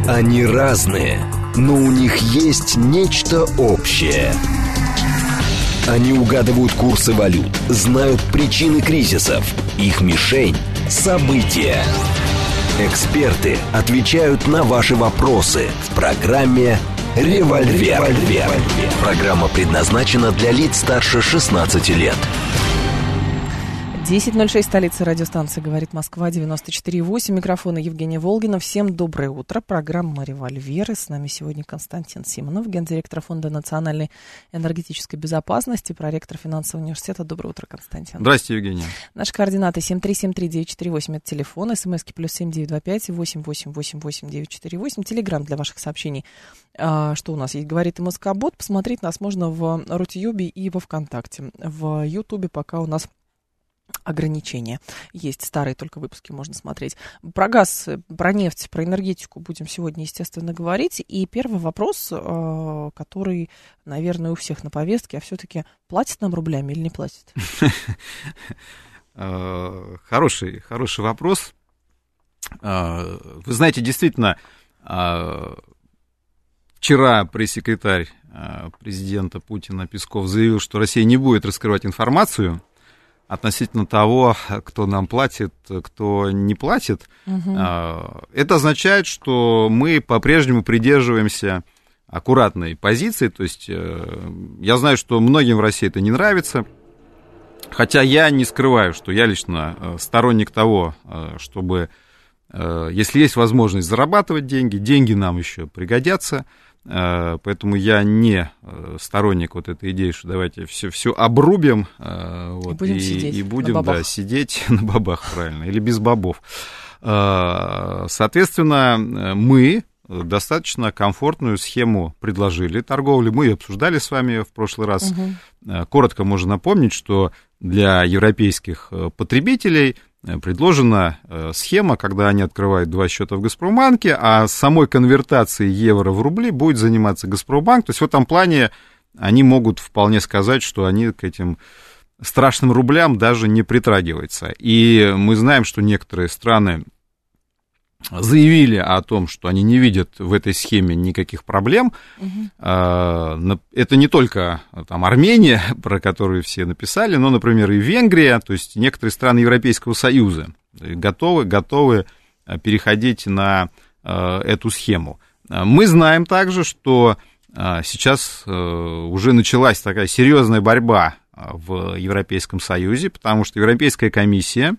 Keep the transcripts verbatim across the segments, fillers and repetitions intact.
Они разные, но у них есть нечто общее. Они угадывают курсы валют, знают причины кризисов. Их мишень – события. Эксперты отвечают на ваши вопросы в программе «Револьвер». Программа предназначена для лиц старше шестнадцати лет. десять ноль шесть, столица радиостанции «Говорит Москва», девяносто четыре и восемь. Микрофона Евгения Волгина. Всем доброе утро. Программа «Револьвер». С нами сегодня Константин Симонов, гендиректор Фонда национальной энергетической безопасности, проректор финансового университета. Доброе утро, Константин. Здравствуйте, Евгения. Наши координаты семь три семь три девять четыре восемь, это телефон, смски плюс семь девять два пять восемь восемь восемь восемь девять четыре восемь, телеграм для ваших сообщений. А, что у нас есть? Говорит МСК-бот. Посмотреть нас можно в Рутюбе и во ВКонтакте. В Ютубе пока у нас ограничения есть, старые только выпуски можно смотреть. Про газ, про нефть, про энергетику будем сегодня, естественно, говорить. И первый вопрос, который, наверное, у всех на повестке, а все-таки платят нам рублями или не платят? Хороший, хороший вопрос. Вы знаете, действительно, вчера пресс-секретарь президента Путина Песков заявил, что Россия не будет раскрывать информацию относительно того, кто нам платит, кто не платит. Угу. Это означает, что мы по-прежнему придерживаемся аккуратной позиции. То есть я знаю, что многим в России это не нравится, хотя я не скрываю, что я лично сторонник того, чтобы, если есть возможность зарабатывать деньги, деньги нам еще пригодятся. Поэтому я не сторонник вот этой идеи, что давайте все, все обрубим вот, и будем, и, сидеть, и будем да, сидеть на бабах, правильно, или без бобов. Соответственно, мы достаточно комфортную схему предложили торговли. Мы ее обсуждали с вами в прошлый раз. Угу. Коротко можно напомнить, что для европейских потребителей предложена схема, когда они открывают два счета в Газпромбанке, а самой конвертацией евро в рубли будет заниматься Газпромбанк. То есть в этом плане они могут вполне сказать, что они к этим страшным рублям даже не притрагиваются. И мы знаем, что некоторые страны заявили о том, что они не видят в этой схеме никаких проблем. Угу. Это не только там, Армения, про которую все написали, но, например, и Венгрия, то есть некоторые страны Европейского Союза готовы, готовы переходить на эту схему. Мы знаем также, что сейчас уже началась такая серьезная борьба в Европейском Союзе, потому что Европейская комиссия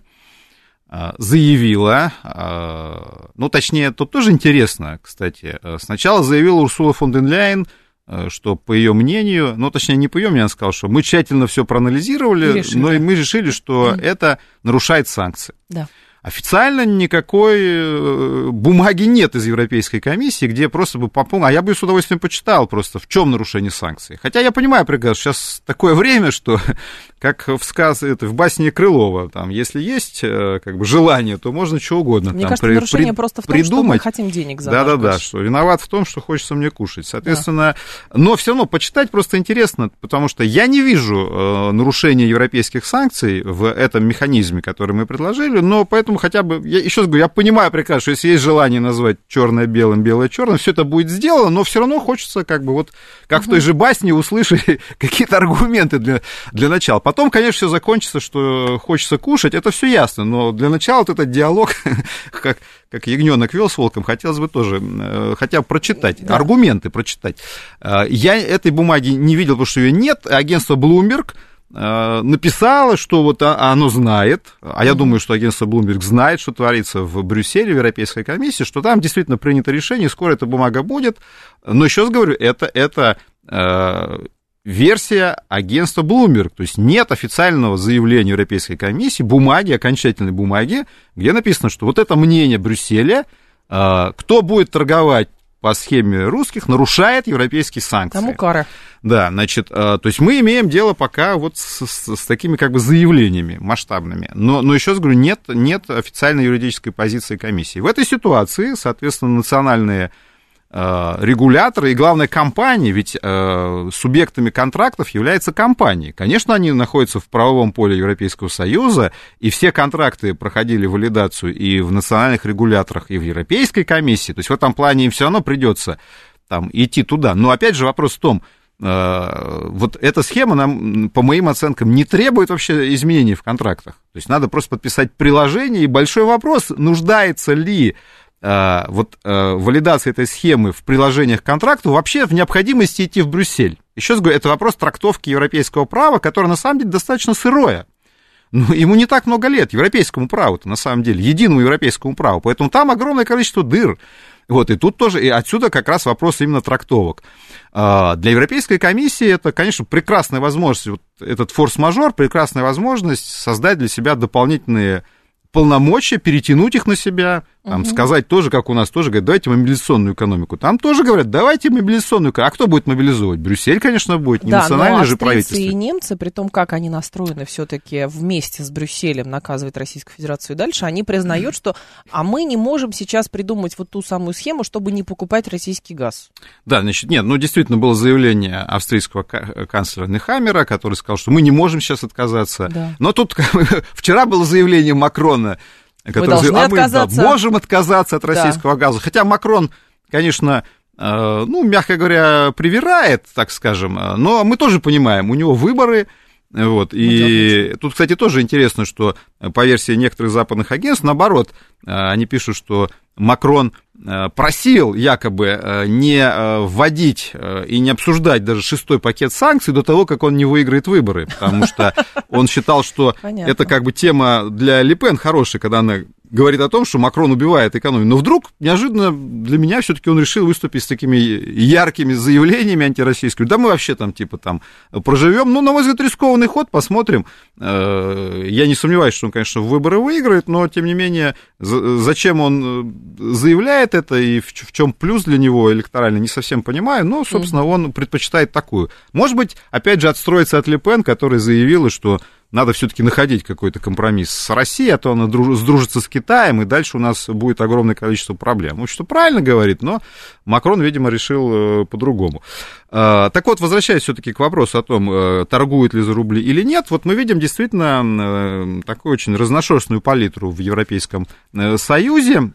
заявила, ну, точнее, тут тоже интересно, кстати, сначала заявила Урсула фон дер Ляйен, что, по ее мнению, ну, точнее, не по ее мнению, она сказала, что мы тщательно все проанализировали, но и мы решили, что mm. это нарушает санкции. Да. Официально никакой бумаги нет из Европейской комиссии, где просто бы попомнил, а я бы с удовольствием почитал просто, в чем нарушение санкций. Хотя я понимаю прекрасно, сейчас такое время, что, как в сказке, это, в басне Крылова, там, если есть как бы желание, то можно что угодно. Мне там, кажется, при, нарушение при, просто в том, придумать. Что мы хотим денег за наш Да-да-да, кэш. что виноват в том, что хочется мне кушать. Соответственно, да. Но все равно почитать просто интересно, потому что я не вижу э, нарушения европейских санкций в этом механизме, который мы предложили, но поэтому хотя бы, я еще раз говорю, я понимаю прекрасно, что если есть желание назвать черное белым, белое черным, все это будет сделано, но все равно хочется как бы вот, как угу. в той же басне, услышать какие-то аргументы для, для начала. Потом, конечно, все закончится, что хочется кушать, это все ясно, но для начала вот этот диалог, как, как ягненок вел с волком, хотелось бы тоже хотя бы прочитать, да. аргументы прочитать. Я этой бумаги не видел, потому что ее нет, агентство Bloomberg написала, что вот оно знает, а я mm-hmm. думаю, что агентство Bloomberg знает, что творится в Брюсселе, в Европейской комиссии, что там действительно принято решение, скоро эта бумага будет, но еще раз говорю, это, это э, версия агентства Bloomberg, то есть нет официального заявления Европейской комиссии, бумаги, окончательной бумаги, где написано, что вот это мнение Брюсселя, э, кто будет торговать по схеме русских, нарушает европейские санкции. Тому кара. Да, значит, то есть мы имеем дело пока вот с, с, с такими как бы заявлениями масштабными. Но, но еще раз говорю, нет, нет официальной юридической позиции комиссии. В этой ситуации, соответственно, национальные регуляторы и, главное, компании, ведь э, субъектами контрактов являются компании. Конечно, они находятся в правовом поле Европейского Союза, и все контракты проходили валидацию и в национальных регуляторах, и в Европейской комиссии. То есть в этом плане им все равно придется там идти туда. Но опять же вопрос в том, э, вот эта схема нам, по моим оценкам, не требует вообще изменений в контрактах. То есть надо просто подписать приложение, и большой вопрос, нуждается ли вот э, валидация этой схемы в приложениях к контракту вообще в необходимости идти в Брюссель. Еще раз говорю, это вопрос трактовки европейского права, которое на самом деле достаточно сырое. Ну, ему не так много лет, европейскому праву-то, на самом деле, единому европейскому праву. Поэтому там огромное количество дыр. Вот, и тут тоже, и отсюда как раз вопрос именно трактовок. Для Европейской комиссии это, конечно, прекрасная возможность, вот этот форс-мажор, прекрасная возможность создать для себя дополнительные полномочия, перетянуть их на себя, там, угу. сказать тоже, как у нас тоже говорят, давайте мобилизационную экономику. Там тоже говорят, давайте мобилизационную экономику. А кто будет мобилизовывать? Брюссель, конечно, будет, не да, национальное же правительство. Да, но австрийцы и немцы, при том, как они настроены все-таки вместе с Брюсселем наказывать Российскую Федерацию и дальше, они признают, что а мы не можем сейчас придумать вот ту самую схему, чтобы не покупать российский газ. Да, значит, нет, ну, действительно, было заявление австрийского канцлера Нехаммера, который сказал, что мы не можем сейчас отказаться. Да. Но тут вчера было заявление Макрона, мы должны говорит, а отказаться. Мы да, можем отказаться от российского да. газа. Хотя Макрон, конечно, э, ну, мягко говоря, привирает, так скажем, но мы тоже понимаем, у него выборы. Вот, и ну, тут, кстати, тоже интересно, что по версии некоторых западных агентств, наоборот, они пишут, что Макрон просил якобы не вводить и не обсуждать даже шестой пакет санкций до того, как он не выиграет выборы, потому что он считал, что Понятно. Это как бы тема для Ле Пен хорошая, когда она говорит о том, что Макрон убивает экономику. Но вдруг, неожиданно для меня, все-таки он решил выступить с такими яркими заявлениями антироссийскими. Да мы вообще там, типа, там проживем. Ну, на мой взгляд, рискованный ход, посмотрим. Я не сомневаюсь, что он, конечно, выборы выиграет, но, тем не менее, зачем он заявляет это и в чем плюс для него электорально, не совсем понимаю. Но, собственно, он предпочитает такую. Может быть, опять же, отстроиться от Ле Пен, которая заявила, что надо все-таки находить какой-то компромисс с Россией, а то она сдружится с Китаем, и дальше у нас будет огромное количество проблем. Ну, что правильно говорит, но Макрон, видимо, решил по-другому. Так вот, возвращаясь все-таки к вопросу о том, торгуют ли за рубли или нет, вот мы видим действительно такую очень разношерстную палитру в Европейском Союзе.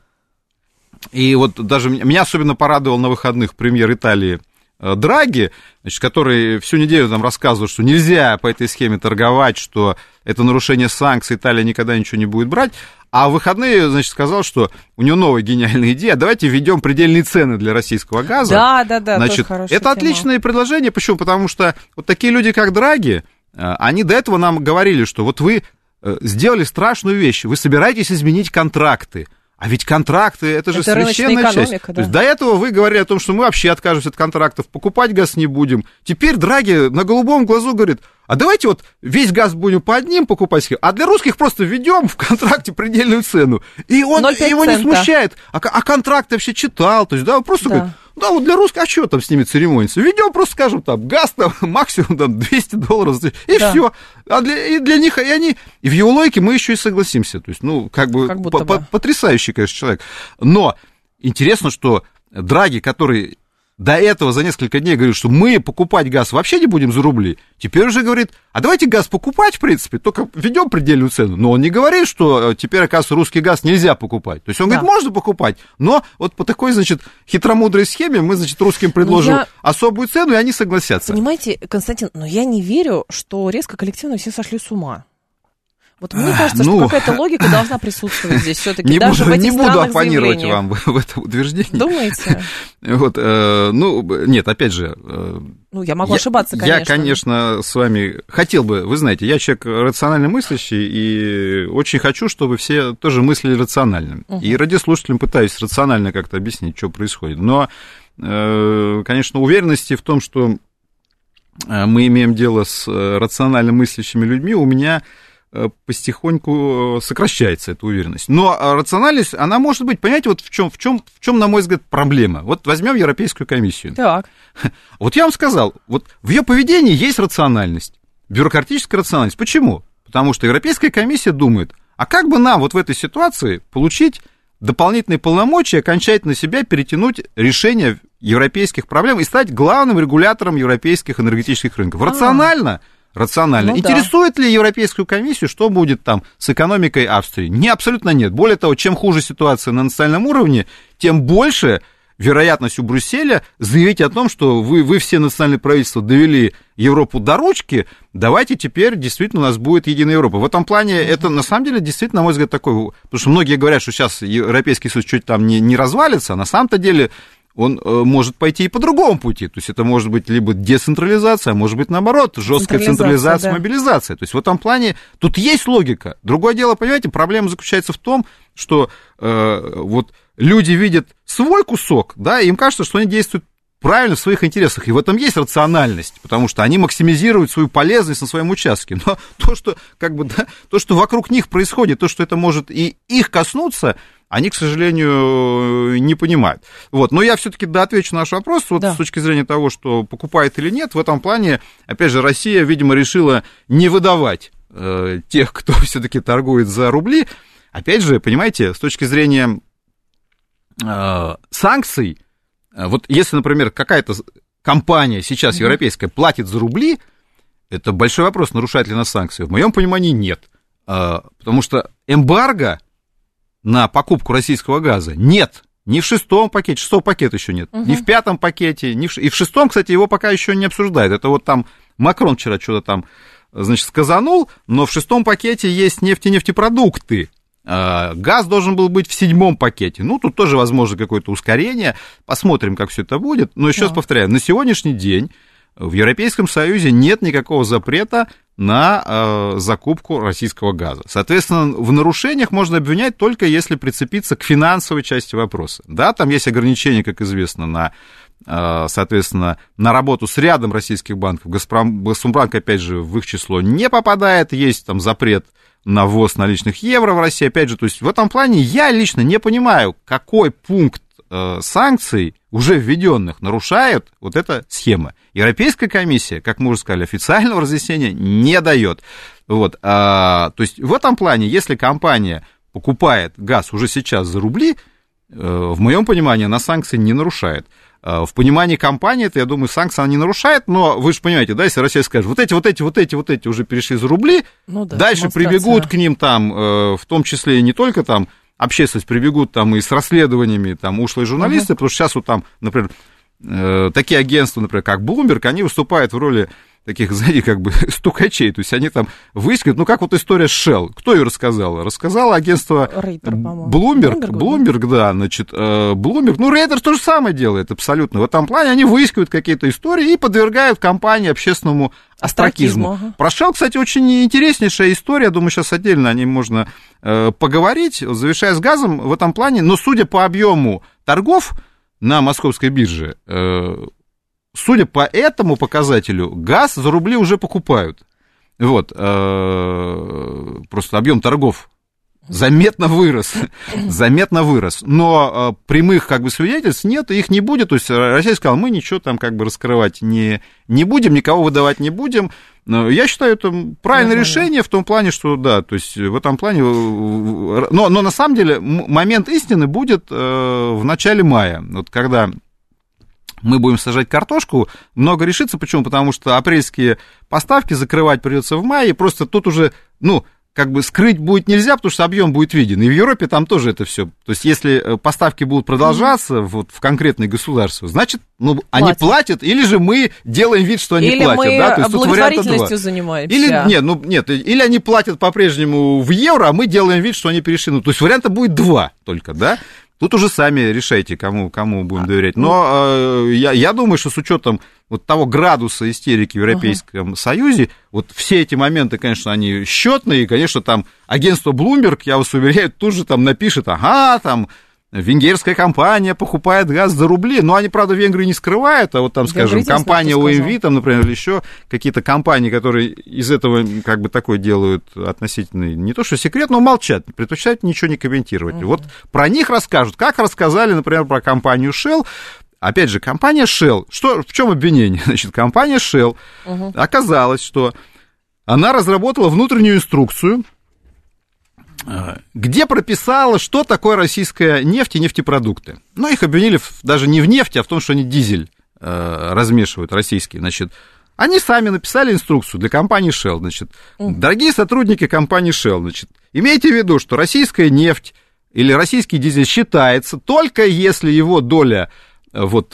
И вот даже меня особенно порадовал на выходных премьер Италии Драги, значит, который всю неделю там рассказывал, что нельзя по этой схеме торговать, что это нарушение санкций, Италия никогда ничего не будет брать, а в выходные, значит, сказал, что у него новая гениальная идея, давайте введем предельные цены для российского газа. Да, да, да, значит, это тема. Отличное предложение, почему? Потому что вот такие люди, как Драги, они до этого нам говорили, что вот вы сделали страшную вещь, вы собираетесь изменить контракты. А ведь контракты, это же это священная часть. Да. То есть до этого вы говорили о том, что мы вообще откажемся от контрактов, покупать газ не будем. Теперь Драги на голубом глазу говорит, а давайте вот весь газ будем по одним покупать, а для русских просто введем в контракте предельную цену. И он его не смущает. А, а контракт вообще читал, то есть, да, он просто да. говорит, да, вот для русских, а что там с ними церемониться? Введем просто, скажем, там, газ там максимум там, двести долларов, и да. все. А для, и для них, и они, и в его логике мы еще и согласимся. То есть, ну, как бы, как по, бы. потрясающий, конечно, человек. Но интересно, что Драги, который до этого за несколько дней говорил, что мы покупать газ вообще не будем за рубли, теперь уже говорит, а давайте газ покупать, в принципе, только введем предельную цену. Но он не говорит, что теперь, оказывается, русский газ нельзя покупать. То есть он да. говорит, можно покупать, но вот по такой, значит, хитромудрой схеме мы, значит, русским предложим я... особую цену, и они согласятся. Понимаете, Константин, но я не верю, что резко коллективно все сошли с ума. Вот мне кажется, ну, что какая-то логика должна присутствовать здесь все-таки, не даже буду, в этих не буду оппонировать вам в, в это утверждение. Думаете? Вот, э, ну, нет, опять же... Э, ну, я могу я, ошибаться, конечно. Я, конечно, с вами хотел бы, вы знаете, я человек рационально мыслящий, и очень хочу, чтобы все тоже мыслили рационально. Угу. И радиослушателям пытаюсь рационально как-то объяснить, что происходит. Но, э, конечно, уверенности в том, что мы имеем дело с рационально мыслящими людьми, у меня... потихоньку сокращается эта уверенность. Но рациональность, она может быть, понимаете, вот в чем, в чем, в чем, на мой взгляд, проблема. Вот возьмем Европейскую комиссию. Так. Вот я вам сказал, вот в ее поведении есть рациональность, бюрократическая рациональность. Почему? Потому что Европейская комиссия думает, а как бы нам вот в этой ситуации получить дополнительные полномочия, окончательно себя перетянуть решение европейских проблем и стать главным регулятором европейских энергетических рынков. Рационально? Рационально. Ну, интересует да. ли Европейскую комиссию, что будет там с экономикой Австрии? Не, абсолютно нет. Более того, чем хуже ситуация на национальном уровне, тем больше вероятность у Брюсселя заявить о том, что вы, вы все национальные правительства довели Европу до ручки, давайте теперь действительно у нас будет единая Европа. В этом плане mm-hmm. это на самом деле действительно, на мой взгляд, такой... Потому что многие говорят, что сейчас Европейский Союз чуть там не, не развалится, а на самом-то деле он э, может пойти и по другому пути. То есть это может быть либо децентрализация, а может быть, наоборот, жесткая централизация, да. мобилизация. То есть в этом плане тут есть логика. Другое дело, понимаете, проблема заключается в том, что э, вот люди видят свой кусок, да, и им кажется, что они действуют правильно в своих интересах, и в этом есть рациональность, потому что они максимизируют свою полезность на своем участке. Но то, что, как бы, да, то, что вокруг них происходит, то, что это может и их коснуться, они, к сожалению, не понимают. Вот. Но я все-таки да, отвечу на наш вопрос, вот да. с точки зрения того, что покупает или нет, в этом плане, опять же, Россия, видимо, решила не выдавать э, тех, кто все-таки торгует за рубли. Опять же, понимаете, с точки зрения э, санкций, вот если, например, какая-то компания сейчас европейская платит за рубли, это большой вопрос, нарушает ли она санкции. В моем понимании нет. Потому что эмбарго на покупку российского газа нет. Ни в шестом пакете, шестого пакета еще нет, угу. ни в пятом пакете, ни в... и в шестом, кстати, его пока еще не обсуждают. Это вот там Макрон вчера что-то там, значит, сказанул, но в шестом пакете есть нефть и нефтепродукты. Газ должен был быть в седьмом пакете. Ну, тут тоже возможно какое-то ускорение. Посмотрим, как все это будет. Но еще да. раз повторяю, на сегодняшний день в Европейском Союзе нет никакого запрета на э, закупку российского газа. Соответственно, в нарушениях можно обвинять только если прицепиться к финансовой части вопроса. Да, там есть ограничения, как известно, на, э, соответственно, на работу с рядом российских банков. Газпром, Газпромбанк, опять же, в их число не попадает. Есть там запрет на ввоз наличных евро в России, опять же, то есть в этом плане я лично не понимаю, какой пункт э, санкций, уже введенных, нарушает вот эта схема. Европейская комиссия, как мы уже сказали, официального разъяснения не дает. Вот, а, то есть в этом плане, если компания покупает газ уже сейчас за рубли, э, в моем понимании она санкции не нарушает. В понимании компании, это, я думаю, санкции она не нарушает, но вы же понимаете, да, если Россия скажет, вот эти, вот эти, вот эти, вот эти уже перешли за рубли, ну да, дальше прибегут к ним там, в том числе и не только там общественность, прибегут там и с расследованиями там ушлые журналисты, uh-huh. потому что сейчас вот там, например, такие агентства, например, как Bloomberg, они выступают в роли таких, знаете, как бы стукачей, то есть они там выискивают, ну, как вот история с Shell, кто ее рассказал? Рассказало агентство Рейтер, Bloomberg, Bloomberg, Bloomberg, да, значит, Bloomberg, ну, Рейтер то же самое делает абсолютно, в этом плане они выискивают какие-то истории и подвергают компании общественному остракизму. Ага. Про Shell, кстати, очень интереснейшая история, я думаю, сейчас отдельно о ней можно э, поговорить, завершая с газом в этом плане, но судя по объему торгов на московской бирже, э, судя по этому показателю, газ за рубли уже покупают. Вот, э, просто объем торгов заметно вырос, заметно вырос. Но э, прямых как бы свидетельств нет, их не будет. То есть Россия сказала, мы ничего там как бы раскрывать не, не будем, никого выдавать не будем. Но я считаю, это правильное решение в том плане, что да, то есть в этом плане... Но, но на самом деле момент истины будет э, в начале мая, вот когда... мы будем сажать картошку, много решится. Почему? Потому что апрельские поставки закрывать придется в мае, просто тут уже, ну, как бы скрыть будет нельзя, потому что объем будет виден. И в Европе там тоже это все. То есть, если поставки будут продолжаться mm-hmm. вот, в конкретные государства, значит, ну, платят. Они платят, или же мы делаем вид, что они или платят. Мы да? То есть, благотворительностью занимаемся. Или, нет, ну, нет, или они платят по-прежнему в евро, а мы делаем вид, что они перешли. Ну, то есть, варианта будет два только, да? Тут уже сами решайте, кому, кому будем доверять. Но э, я, я думаю, что с учетом вот того градуса истерики в Европейском uh-huh. Союзе, вот все эти моменты, конечно, они счетные, и, конечно, там агентство Bloomberg, я вас уверяю, тут же там напишет, ага, там венгерская компания покупает газ за рубли, но они, правда, в Венгрии не скрывают, а вот там, скажем, компания о эм ви, там, например, или еще какие-то компании, которые из этого как бы такое делают относительно, не то что секрет, но молчат, предпочитают ничего не комментировать. Uh-huh. Вот про них расскажут, как рассказали, например, про компанию Shell. Опять же, компания Shell, что, в чем обвинение? Значит, компания Shell, uh-huh. оказалось, что она разработала внутреннюю инструкцию где прописала, что такое российская нефть и нефтепродукты. Ну, их обвинили даже не в нефти, а в том, что они дизель э, размешивают российский. Значит, они сами написали инструкцию для компании Shell. Значит, дорогие сотрудники компании Shell, значит, имейте в виду, что российская нефть или российский дизель считается только если его доля вот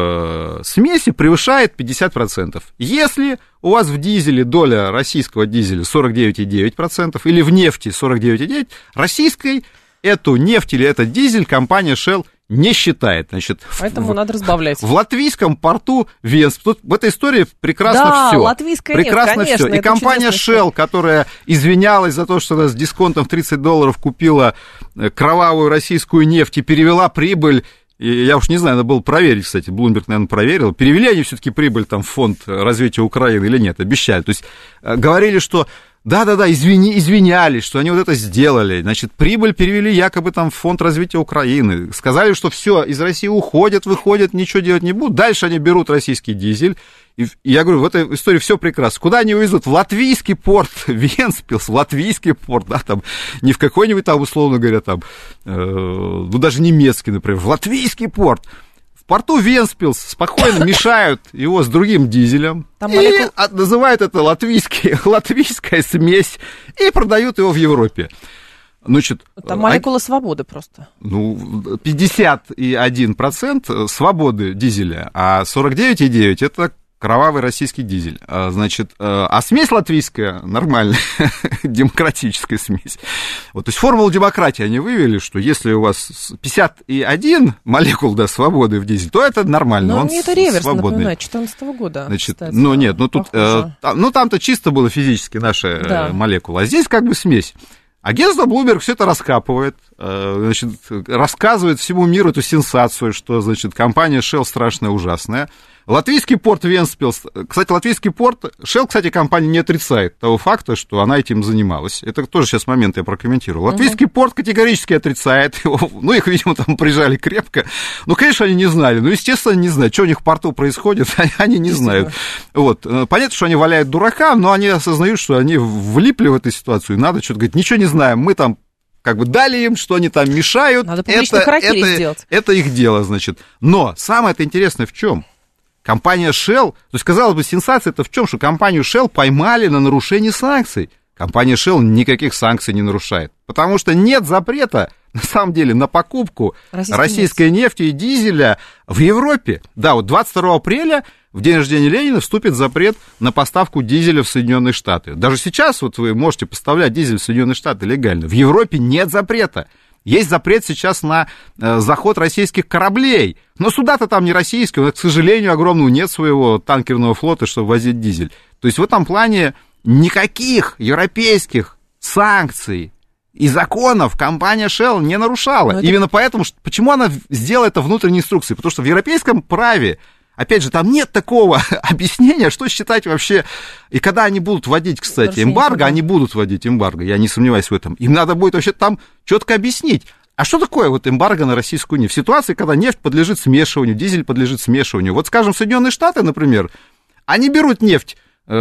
в смеси превышает пятьдесят процентов. Если у вас в дизеле доля российского дизеля сорок девять целых девять десятых процента или в нефти сорок девять целых девять десятых процента, российской эту нефть или этот дизель компания Shell не считает. Значит, поэтому в, надо разбавлять. В латвийском порту Венспилс. Тут в этой истории прекрасно да, все. Латвийская прекрасно нефть, конечно, все. И компания Shell, которая извинялась за то, что она с дисконтом в тридцать долларов купила кровавую российскую нефть и перевела прибыль. И я уж не знаю, надо было проверить, кстати, Bloomberg, наверное, проверил, перевели они все-таки прибыль там в фонд развития Украины или нет, обещали. То есть говорили, что да-да-да, извини, извинялись, что они вот это сделали. Значит, прибыль перевели якобы там в фонд развития Украины. Сказали, что все, из России уходят, выходят, ничего делать не будут. Дальше они берут российский дизель. И я говорю, в этой истории все прекрасно. Куда они увезут? В латвийский порт Венспилс, в латвийский порт, да, там, не в какой-нибудь там, условно говоря, там, э, ну, даже немецкий, например, в латвийский порт. В порту Венспилс спокойно мешают его с другим дизелем там и молекул... называют это латвийский, латвийская смесь и продают его в Европе. Значит, там молекула а... свободы просто. Ну, пятьдесят один процент свободы дизеля, а сорок девять целых девять десятых процента это кровавый российский дизель. Значит, а смесь латвийская нормальная, демократическая смесь. Вот, то есть формулу демократии они вывели, что если у вас пятьдесят один молекул, да, свободы в дизеле, то это нормально. Но это реверс, напоминаю, две тысячи четырнадцатого года. Значит, кстати, ну нет, ну тут, э, там, ну там-то чисто было физически наша да. молекула, а здесь как бы смесь. Агентство Bloomberg все это раскапывает, значит, рассказывает всему миру эту сенсацию, что, значит, компания Shell страшная, ужасная. Латвийский порт Венспилс, кстати, латвийский порт, Shell, кстати, компания не отрицает того факта, что она этим занималась. Это тоже сейчас момент я прокомментирую. Латвийский uh-huh. порт категорически отрицает его, ну, их, видимо, там прижали крепко. Ну, конечно, они не знали, ну, естественно, не знают, что у них в порту происходит, они не знают. Вот. Понятно, что они валяют дурака, но они осознают, что они влипли в эту ситуацию, и надо что-то говорить, ничего не знаем, мы там как бы дали им, что они там мешают. Надо публично характеристику сделать. Это их дело, значит. Но самое-то интересное в чем? Компания Shell, то есть, казалось бы, сенсация-то в чем, что компанию Shell поймали на нарушении санкций. Компания Shell никаких санкций не нарушает, потому что нет запрета, на самом деле, на покупку российской, российской нефти и дизеля в Европе. Да, вот двадцать второго апреля, в день рождения Ленина, вступит запрет на поставку дизеля в Соединенные Штаты. Даже сейчас вот вы можете поставлять дизель в Соединенные Штаты легально. В Европе нет запрета. Есть запрет сейчас на э, заход российских кораблей. Но суда-то там не российские, у нас, к сожалению, огромного нет своего танкерного флота, чтобы возить дизель. То есть в этом плане никаких европейских санкций и законов компания Shell не нарушала. Это... Именно поэтому, что, почему она сделала это внутренней инструкцией? Потому что в европейском праве, опять же, там нет такого объяснения, что считать вообще. И когда они будут вводить, кстати, эмбарго, они будут вводить эмбарго, я не сомневаюсь в этом. Им надо будет вообще там четко объяснить. А что такое вот эмбарго на российскую нефть? В ситуации, когда нефть подлежит смешиванию, дизель подлежит смешиванию. Вот, скажем, Соединенные Штаты, например, они берут нефть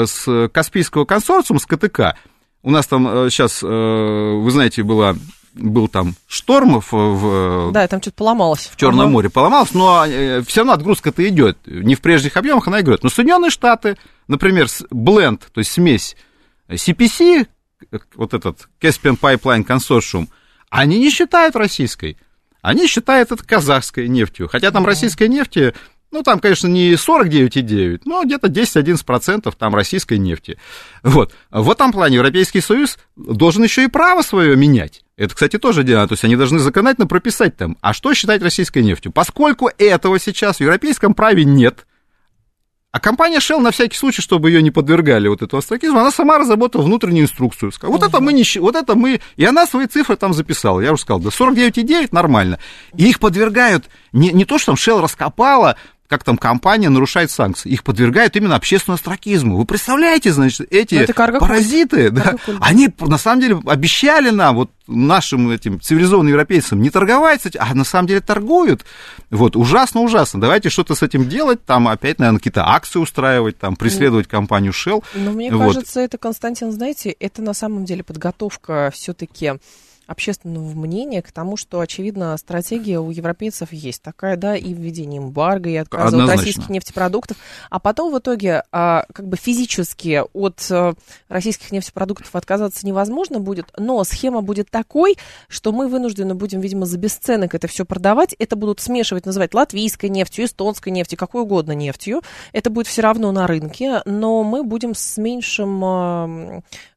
с Каспийского консорциума, с ка тэ ка. У нас там сейчас, вы знаете, была... был там шторм в, в, да, там что-то поломалось. В Черном ага. море поломалось, но все равно отгрузка-то идет. Не в прежних объемах она идет. Но Соединенные Штаты, например, бленд, то есть смесь си пи си, вот этот Caspian Pipeline Consortium, они не считают российской. Они считают это казахской нефтью. Хотя там ага. российской нефти, ну, там, конечно, не сорок девять целых девять десятых, но где-то десять-одиннадцать процентов там российской нефти. Вот. В этом плане Европейский Союз должен еще и право свое менять. Это, кстати, тоже дело. То есть они должны законодательно прописать там, а что считать российской нефтью. Поскольку этого сейчас в европейском праве нет, а компания Shell на всякий случай, чтобы ее не подвергали вот этому остракизму, она сама разработала внутреннюю инструкцию. Сказала, вот, uh-huh. это мы не, вот это мы... И она свои цифры там записала. Я уже сказал, да сорок девять целых девять десятых нормально. И их подвергают не, не то, что там Shell раскопала, как там компания нарушает санкции. Их подвергают именно общественному остракизму. Вы представляете, значит, эти паразиты, да, они на самом деле обещали нам, вот нашим этим цивилизованным европейцам, не торговать с этим, а на самом деле торгуют. Вот, ужасно-ужасно. Давайте что-то с этим делать, там опять, наверное, какие-то акции устраивать, там, преследовать компанию Shell. Но мне вот. кажется, это, Константин, знаете, это на самом деле подготовка все-таки общественного мнения к тому, что, очевидно, стратегия у европейцев есть такая, да, и введение эмбарго, и отказа Однозначно. от российских нефтепродуктов, а потом в итоге а, как бы физически от а, российских нефтепродуктов отказаться невозможно будет, но схема будет такой, что мы вынуждены будем, видимо, за бесценок это все продавать, это будут смешивать, называть латвийской нефтью, эстонской нефтью, какой угодно нефтью, это будет все равно на рынке, но мы будем с меньшим, а,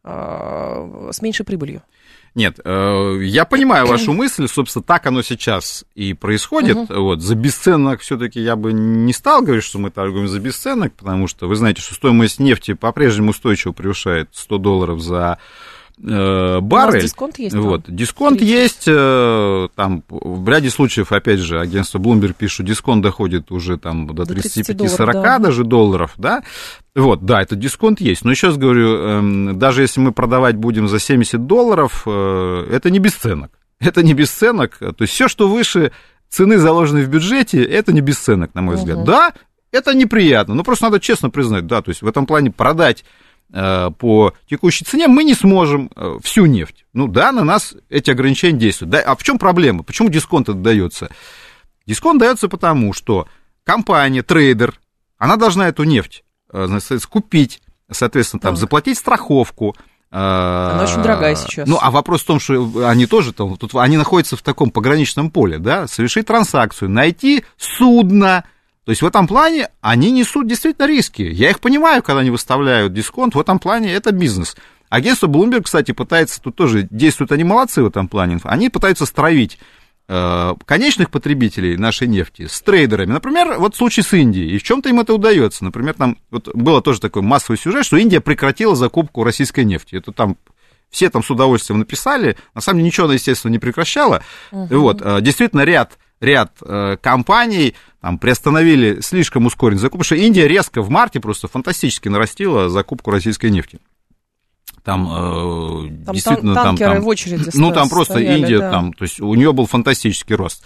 а, с меньшей прибылью. Нет, я понимаю вашу мысль, собственно, так оно сейчас и происходит. Uh-huh. Вот, за бесценок все-таки я бы не стал говорить, что мы торгуем за бесценок, потому что вы знаете, что стоимость нефти по-прежнему устойчиво превышает сто долларов за э, баррель. У нас дисконт есть? Вот, дисконт тридцать есть, э, там в ряде случаев, опять же, агентство Bloomberg пишет, что дисконт доходит уже там до тридцать пять сорок да. даже долларов, да. Вот, да, этот дисконт есть. Но еще раз говорю, даже если мы продавать будем за семьдесят долларов, это не бесценок. Это не бесценок. То есть все, что выше цены, заложенной в бюджете, это не бесценок, на мой взгляд. Угу. Да, это неприятно, но просто надо честно признать, да, то есть в этом плане продать по текущей цене мы не сможем всю нефть. Ну да, на нас эти ограничения действуют. Да, а в чем проблема? Почему дисконт отдается? Дисконт дается потому, что компания, трейдер, она должна эту нефть купить, соответственно, там, заплатить страховку. Она очень дорогая сейчас. Ну, а вопрос в том, что они тоже там, тут, они находятся в таком пограничном поле, да, совершить транзакцию, найти судно. То есть в этом плане они несут действительно риски. Я их понимаю, когда они выставляют дисконт, в этом плане это бизнес. Агентство Bloomberg, кстати, пытается, тут тоже действуют они молодцы в этом плане, они пытаются стравить конечных потребителей нашей нефти с трейдерами. Например, вот случай с Индией. И в чем-то им это удается. Например, там вот было тоже такой массовый сюжет, что Индия прекратила закупку российской нефти. Это там все там с удовольствием написали. На самом деле ничего она, естественно, не прекращала. Uh-huh. Вот, действительно, ряд, ряд компаний там приостановили слишком ускоренный закуп, потому что Индия резко в марте просто фантастически нарастила закупку российской нефти. Там, э, там действительно, тан- там, там, в очереди ну, там просто стояли, Индия, да. там, то есть у нее был фантастический рост.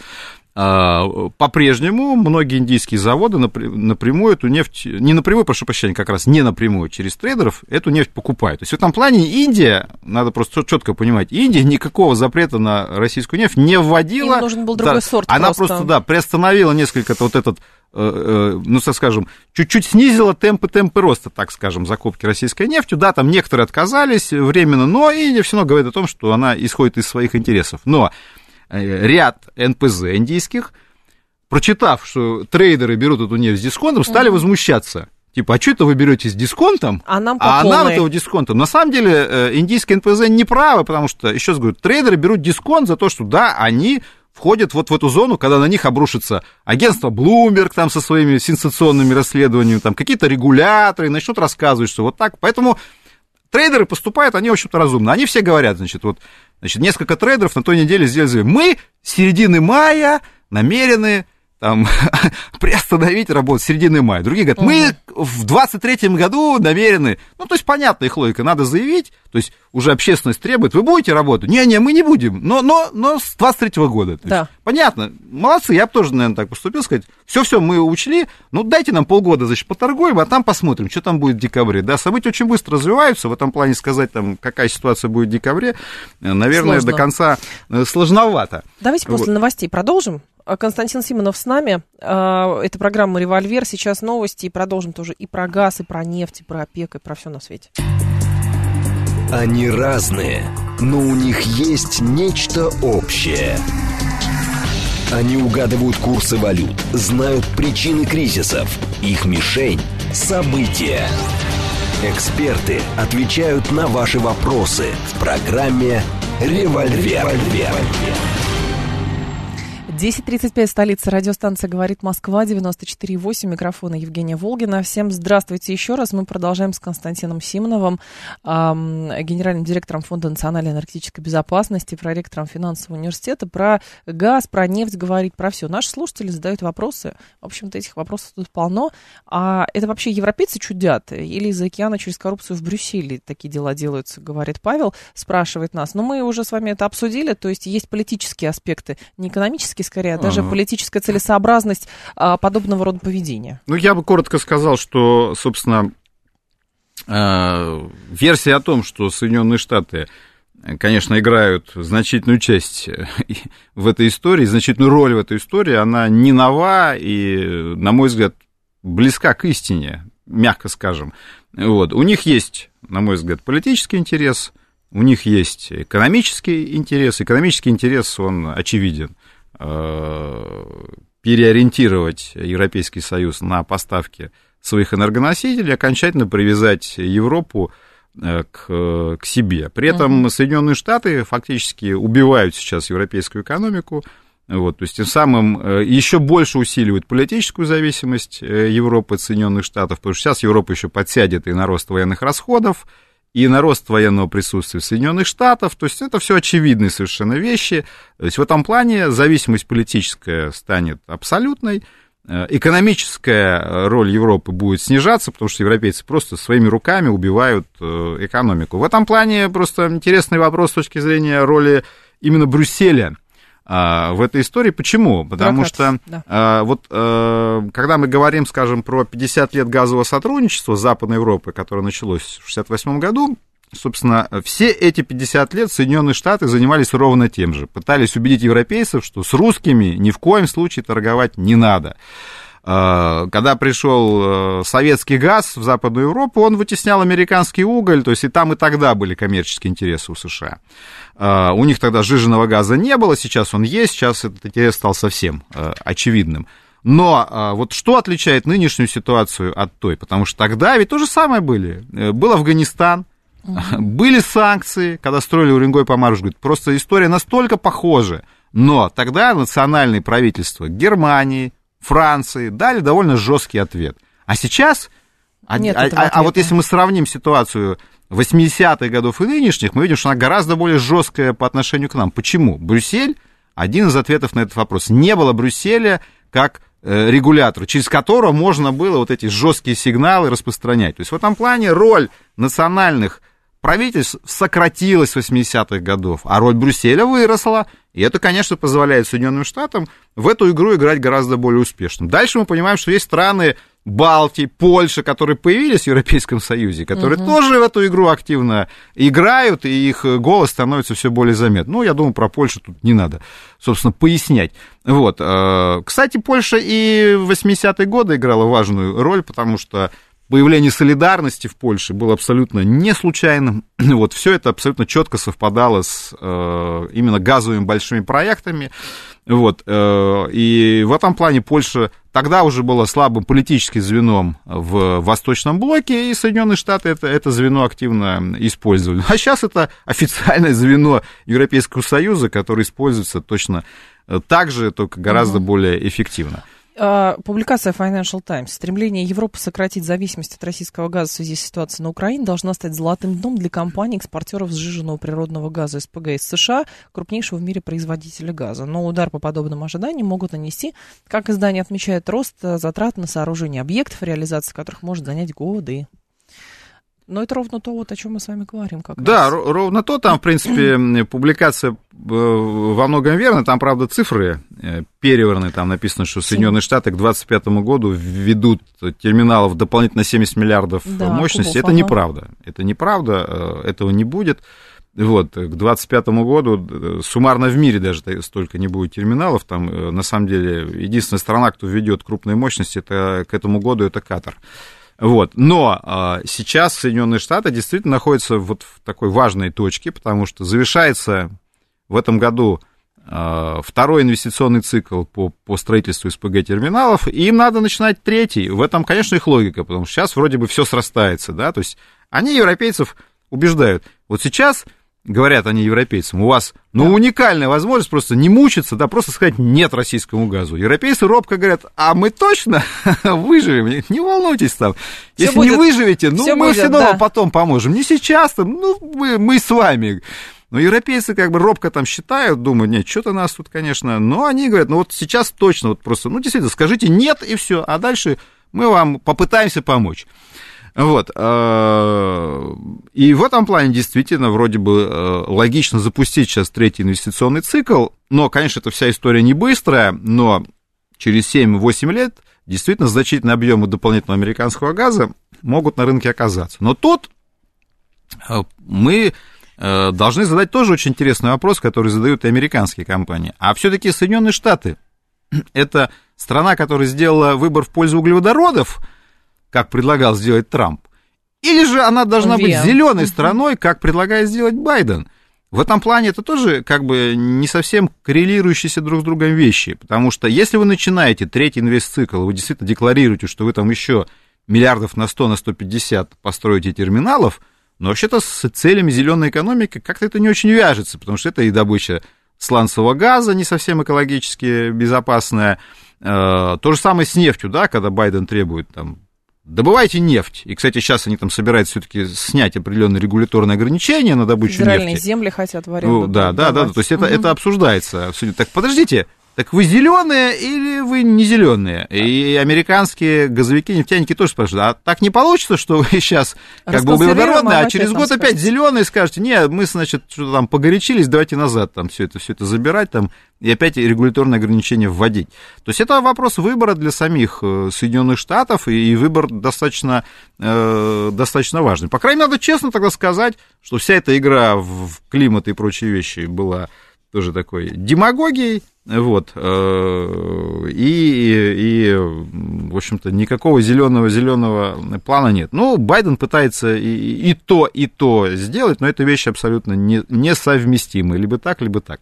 По-прежнему многие индийские заводы напрямую эту нефть, не напрямую, прошу прощения, как раз не напрямую, через трейдеров эту нефть покупают. То есть в этом плане Индия, надо просто четко понимать, Индия никакого запрета на российскую нефть не вводила. Им нужен был другой да, сорт Она просто. просто, да, приостановила несколько вот этот, ну, так скажем, чуть-чуть снизила темпы, темпы роста, так скажем, закупки российской нефтью. Да, там некоторые отказались временно, но Индия все равно говорит о том, что она исходит из своих интересов. Но ряд эн пэ зэ индийских, прочитав, что трейдеры берут эту нефть с дисконтом, стали угу. возмущаться. Типа, а что это вы берете с дисконтом, а нам, а нам этого дисконтом? На самом деле, индийские эн пэ зэ не правы, потому что, еще раз говорю, трейдеры берут дисконт за то, что, да, они входят вот в эту зону, когда на них обрушится агентство Bloomberg там со своими сенсационными расследованиями, там какие-то регуляторы начнут рассказывать, что вот так. Поэтому трейдеры поступают, они, в общем-то, разумно. Они все говорят, значит, вот, значит, несколько трейдеров на той неделе сделали заявление. Мы с середины мая намерены там приостановить работу с середины мая. Другие говорят, мы в двадцать третьем году намерены. Ну, то есть, понятная их логика, надо заявить, то есть, уже общественность требует, вы будете работать? Не-не, мы не будем, но, но, но с двадцать третьего года. То да. есть, понятно, молодцы, я бы тоже, наверное, так поступил, сказать, все-все мы учли, ну, дайте нам полгода, значит, поторгуем, а там посмотрим, что там будет в декабре. Да, события очень быстро развиваются, в этом плане сказать, там, какая ситуация будет в декабре, наверное, Сложно. до конца сложновато. Давайте вот. После новостей продолжим. Константин Симонов с нами. Это программа «Револьвер». Сейчас новости. И продолжим тоже и про газ, и про нефть, и про ОПЕК, и про все на свете. Они разные, но у них есть нечто общее. Они угадывают курсы валют, знают причины кризисов. Их мишень – события. Эксперты отвечают на ваши вопросы в программе «Револьвер». десять тридцать пять, столица, радиостанция «Говорит Москва», девяносто четыре и восемь, микрофона Евгения Волгина. Всем здравствуйте еще раз. Мы продолжаем с Константином Симоновым, эм, генеральным директором Фонда национальной энергетической безопасности, проректором финансового университета, про газ, про нефть говорить, про все. Наши слушатели задают вопросы. В общем-то, этих вопросов тут полно. А это вообще европейцы чудят? Или из океана через коррупцию в Брюсселе такие дела делаются, говорит Павел, спрашивает нас. Но мы уже с вами это обсудили, то есть есть политические аспекты, не экономические, скорее, а даже ага. политическая целесообразность а, подобного рода поведения. Ну, я бы коротко сказал, что, собственно, э, версия о том, что Соединенные Штаты конечно, играют значительную часть в этой истории, значительную роль в этой истории, она не нова и, на мой взгляд, близка к истине, мягко скажем. Вот. У них есть, на мой взгляд, политический интерес, у них есть экономический интерес. Экономический интерес, он очевиден. Переориентировать Европейский Союз на поставки своих энергоносителей, окончательно привязать Европу к, к себе. При этом uh-huh. Соединенные Штаты фактически убивают сейчас европейскую экономику, вот, то есть тем самым еще больше усиливают политическую зависимость Европы от Соединенных Штатов, потому что сейчас Европа еще подсядет и на рост военных расходов, и на рост военного присутствия Соединенных Штатов, то есть это все очевидные совершенно вещи. То есть в этом плане зависимость политическая станет абсолютной, экономическая роль Европы будет снижаться, потому что европейцы просто своими руками убивают экономику. В этом плане просто интересный вопрос с точки зрения роли именно Брюсселя в этой истории. Почему? Потому Прокат, что да. вот когда мы говорим, скажем, про пятьдесят лет газового сотрудничества с Западной Европой, которое началось в шестьдесят восьмом году, собственно, все эти пятьдесят лет Соединенные Штаты занимались ровно тем же. Пытались убедить европейцев, что с русскими ни в коем случае торговать не надо. Когда пришел советский газ в Западную Европу, он вытеснял американский уголь, то есть и там, и тогда были коммерческие интересы у США. У них тогда сжиженного газа не было, сейчас он есть, сейчас этот интерес стал совсем очевидным. Но вот что отличает нынешнюю ситуацию от той? Потому что тогда ведь то же самое были. Был Афганистан, uh-huh. были санкции, когда строили Уренгой по Маршруту. Просто история настолько похожа. Но тогда национальные правительства Германии, Франции дали довольно жесткий ответ. А сейчас, Нет а, а, а вот если мы сравним ситуацию восьмидесятых годов и нынешних, мы видим, что она гораздо более жесткая по отношению к нам. Почему? Брюссель — один из ответов на этот вопрос. Не было Брюсселя как э, регулятора, через которого можно было вот эти жесткие сигналы распространять. То есть в этом плане роль национальных правительств сократилась с восьмидесятых годов, а роль Брюсселя выросла. И это, конечно, позволяет Соединенным Штатам в эту игру играть гораздо более успешно. Дальше мы понимаем, что есть страны Балтии, Польша, которые появились в Европейском Союзе, которые угу. тоже в эту игру активно играют, и их голос становится все более заметным. Ну, я думаю, про Польшу тут не надо, собственно, пояснять. Вот. Кстати, Польша и в восьмидесятые годы играла важную роль, потому что появление солидарности в Польше было абсолютно не случайным. Вот, все это абсолютно четко совпадало с э, именно газовыми большими проектами. Вот, э, и в этом плане Польша тогда уже была слабым политическим звеном в Восточном блоке, и Соединенные Штаты это, это звено активно использовали. А сейчас это официальное звено Европейского Союза, которое используется точно так же, только гораздо угу. более эффективно. Публикация Financial Times. Стремление Европы сократить зависимость от российского газа в связи с ситуацией на Украине должна стать золотым дном для компаний-экспортеров сжиженного природного газа СПГ из США, крупнейшего в мире производителя газа. Но удар по подобным ожиданиям могут нанести, как издание отмечает, рост затрат на сооружение объектов, реализация которых может занять годы. Но это ровно то, вот, о чем мы с вами говорим. Как да, раз. ровно то. Там, в принципе, публикация во многом верна. Там, правда, цифры переверны. Там написано, что Соединенные Штаты к двадцать пятому году введут терминалов дополнительно семьдесят миллиардов да, мощности. Кубов, это ага. неправда. Это неправда. Этого не будет. Вот, к двадцать пятому году суммарно в мире даже столько не будет терминалов. Там, на самом деле, единственная страна, кто введет крупные мощности, это, к этому году, это Катар. Вот. Но а, сейчас Соединенные Штаты действительно находятся вот в такой важной точке, потому что завершается в этом году а, второй инвестиционный цикл по, по строительству СПГ-терминалов, и им надо начинать третий. В этом, конечно, их логика, потому что сейчас вроде бы все срастается, да, то есть они европейцев убеждают. Вот сейчас, говорят они европейцам, у вас, ну, да. уникальная возможность просто не мучиться, да, просто сказать нет российскому газу. Европейцы робко говорят, а мы точно выживем, не волнуйтесь там. Всё Если будет, не выживете, ну, мы будет, все равно да. потом поможем. Не сейчас, там, ну, мы, мы с вами. Но европейцы как бы робко там считают, думают, нет, что-то нас тут, конечно, но они говорят, ну, вот сейчас точно, вот просто, ну, действительно, скажите нет, и все, а дальше мы вам попытаемся помочь. Вот, и в этом плане действительно вроде бы логично запустить сейчас третий инвестиционный цикл, но, конечно, эта вся история не быстрая, но через семь-восемь лет действительно значительные объемы дополнительного американского газа могут на рынке оказаться. Но тут мы должны задать тоже очень интересный вопрос, который задают и американские компании. А все-таки Соединенные Штаты — это страна, которая сделала выбор в пользу углеводородов, как предлагал сделать Трамп, или же она должна Ве. быть зеленой страной, как предлагает сделать Байден? В этом плане это тоже как бы не совсем коррелирующиеся друг с другом вещи, потому что если вы начинаете третий инвестцикл, вы действительно декларируете, что вы там еще миллиардов на сто, на сто пятьдесят построите терминалов, но вообще-то с целями зеленой экономики как-то это не очень вяжется, потому что это и добыча сланцевого газа не совсем экологически безопасная, то же самое с нефтью, да, когда Байден требует там добывайте нефть. И, кстати, сейчас они там собираются все-таки снять определенные регуляторные ограничения на добычу Федеральные нефти. земли хотят в аренду. Ну, да, да, да, да. То есть это, угу. это обсуждается. Так подождите, так вы зеленые или вы не зеленые? И американские газовики, нефтяники тоже спрашивают, а так не получится, что вы сейчас как бы углеводородные, а через год опять зеленые скажете, нет, мы, значит, что-то там погорячились, давайте назад там все это, все это забирать там и опять регуляторные ограничения вводить. То есть это вопрос выбора для самих Соединенных Штатов, и выбор достаточно, э, достаточно важный. По крайней мере, надо честно тогда сказать, что вся эта игра в климат и прочие вещи была тоже такой демагогией, вот, и, и, в общем-то, никакого зеленого зеленого плана нет. Ну, Байден пытается и, и то, и то сделать, но это вещи абсолютно не, несовместимые, либо так, либо так.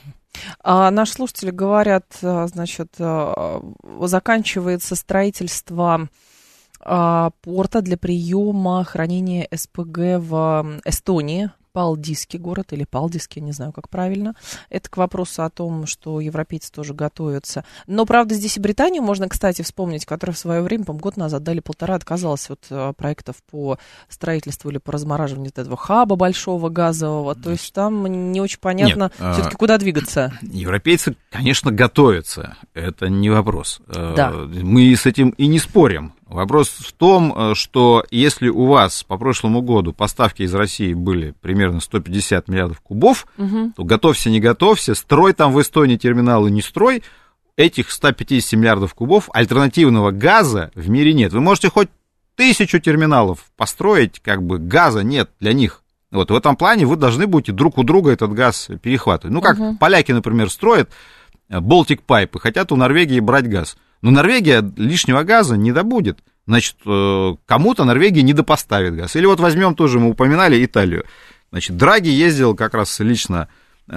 А наши слушатели говорят, значит, заканчивается строительство порта для приема хранения СПГ в Эстонии. Палдиский город или Палдиский, не знаю, как правильно. Это к вопросу о том, что европейцы тоже готовятся. Но, правда, здесь и Британию можно, кстати, вспомнить, которая в свое время, по-моему, год назад, дали полтора, отказалась от проектов по строительству или по размораживанию этого хаба большого газового. То есть там не очень понятно все-таки, куда двигаться. Европейцы, конечно, готовятся. Это не вопрос. Да. Мы с этим и не спорим. Вопрос в том, что если у вас по прошлому году поставки из России были примерно сто пятьдесят миллиардов кубов, угу. то готовься, не готовься, строй там в Эстонии терминалы, не строй, этих сто пятьдесят миллиардов кубов альтернативного газа в мире нет. Вы можете хоть тысячу терминалов построить, как бы газа нет для них. Вот в этом плане вы должны будете друг у друга этот газ перехватывать. Ну, как угу. поляки, например, строят Baltic Pipe и хотят у Норвегии брать газ. Но Норвегия лишнего газа не добудет. Значит, кому-то Норвегия не допоставит газ. Или вот возьмем тоже, мы упоминали Италию. Значит, Драги ездил как раз лично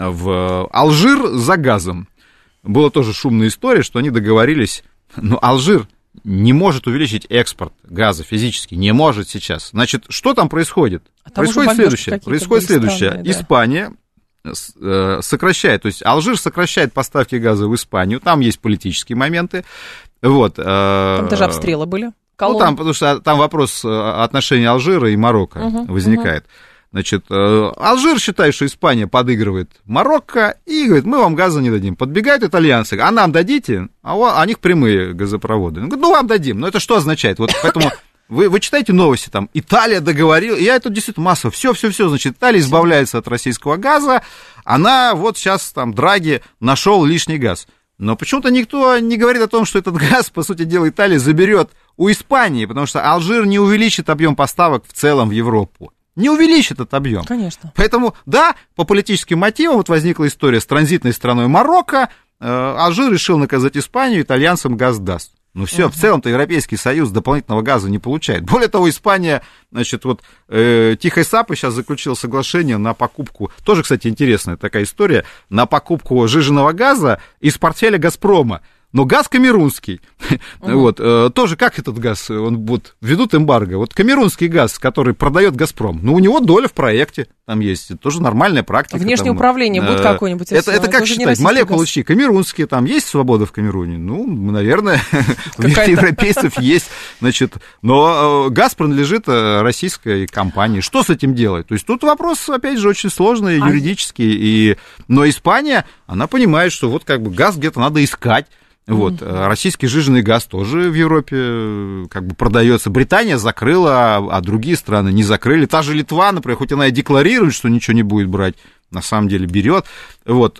в Алжир за газом. Была тоже шумная история, что они договорились. Но Алжир не может увеличить экспорт газа физически, не может сейчас. Значит, что там происходит? А происходит следующее. Происходит следующее. Странные, да. Испания сокращает, то есть Алжир сокращает поставки газа в Испанию, там есть политические моменты, вот. Там даже обстрелы были. Колонн. Ну, там, потому что там вопрос отношений Алжира и Марокко угу, возникает. Угу. Значит, Алжир считает, что Испания подыгрывает Марокко и говорит, мы вам газа не дадим. Подбегают итальянцы, а нам дадите? А у них прямые газопроводы. Ну, вам дадим. Но это что означает? Вот поэтому... Вы, вы читаете новости, там, Италия договорила, я это действительно массово, все-все-все, значит, Италия избавляется от российского газа, она вот сейчас, там, Драги нашел лишний газ. Но почему-то никто не говорит о том, что этот газ, по сути дела, Италия заберет у Испании, потому что Алжир не увеличит объем поставок в целом в Европу. Не увеличит этот объем. Конечно. Поэтому, да, по политическим мотивам вот возникла история с транзитной страной Марокко, э, Алжир решил наказать Испанию, итальянцам газ даст. Ну все, uh-huh. в целом-то Европейский Союз дополнительного газа не получает. Более того, Испания, значит, вот э, Тихой Сапой сейчас заключила соглашение на покупку, тоже, кстати, интересная такая история, на покупку сжиженного газа из портфеля «Газпрома». Но газ камерунский. Uh-huh. Вот, э, тоже как этот газ, он вот ведут эмбарго. Вот камерунский газ, который продает «Газпром», ну, у него доля в проекте там есть. Это тоже нормальная практика. Внешнее там, управление э, будет какое-нибудь? Это, это как считать? Молекулы чи камерунские, там есть свобода в Камеруне? Ну, наверное, у европейцев есть. Значит, но э, газ принадлежит российской компании. Что с этим делать? То есть тут вопрос, опять же, очень сложный, юридический. И... Но Испания, она понимает, что вот как бы газ где-то надо искать. Вот, mm-hmm. российский сжиженный газ тоже в Европе как бы продается. Британия закрыла, а другие страны не закрыли. Та же Литва, например, хоть она и декларирует, что ничего не будет брать, на самом деле берет. Вот,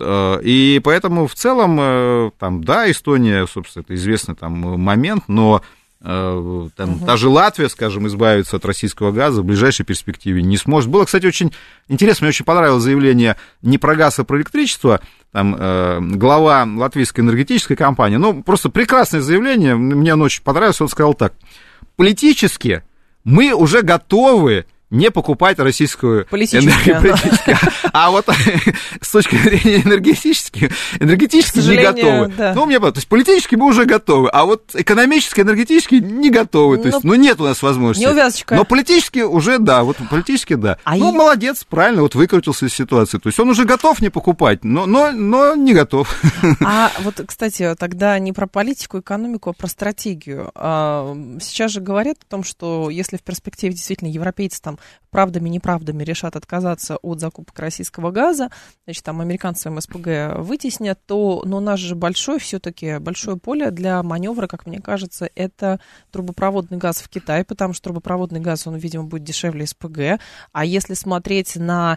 и поэтому в целом, там, да, Эстония, собственно, это известный там момент, но там, угу. та же Латвия, скажем, избавиться от российского газа в ближайшей перспективе не сможет. Было, кстати, очень интересно, мне очень понравилось заявление не про газ, а про электричество, там, э, глава латвийской энергетической компании, ну, просто прекрасное заявление, мне оно очень понравилось, он сказал так: политически мы уже готовы не покупать российскую энергетическую. А вот с точки зрения энергетически, энергетически не готовы. Да. Ну, мне, то есть политически мы уже готовы, а вот экономически, энергетически не готовы. То есть, ну, ну нет у нас возможности. Неувязочка. Но политически уже да, вот политически да. А ну, и... молодец, правильно, вот выкрутился из ситуации. То есть он уже готов не покупать, но, но, но не готов. А вот, кстати, тогда не про политику, экономику, а про стратегию. Сейчас же говорят о том, что если в перспективе действительно европейцы там правдами, неправдами решат отказаться от закупок российского газа, значит, там американцы своим СПГ вытеснят, то, но у нас же большое, все-таки большое поле для маневра, как мне кажется, это трубопроводный газ в Китай, потому что трубопроводный газ, он, видимо, будет дешевле СПГ, а если смотреть на,